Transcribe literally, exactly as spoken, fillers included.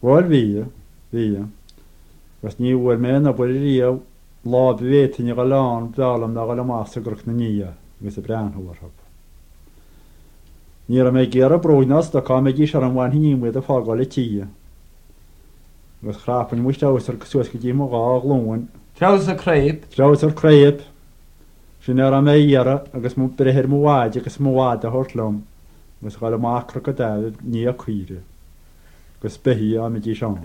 Wel fi, fi. Gas ni wel men a bwyd i o lob i fe ti'n i gael on dal am na gael mas o gwrch na ni a gys y bran hwyr hop. Ni ar y mae gyr o brwynos da ca meg i siar am wan hi'n wedd y ffogol y ti. Gas chrap yn mwys daws ar gyswys gyda mo gael glwyn. Traws y creib. Traws o'r creib. Sy'n ar y mae ar y agos mwyn breher mwy wad agos mwy wad a hortlwm. Gas gael y mac rhaid o dal ni a cwyr. Gas behi am y di sian.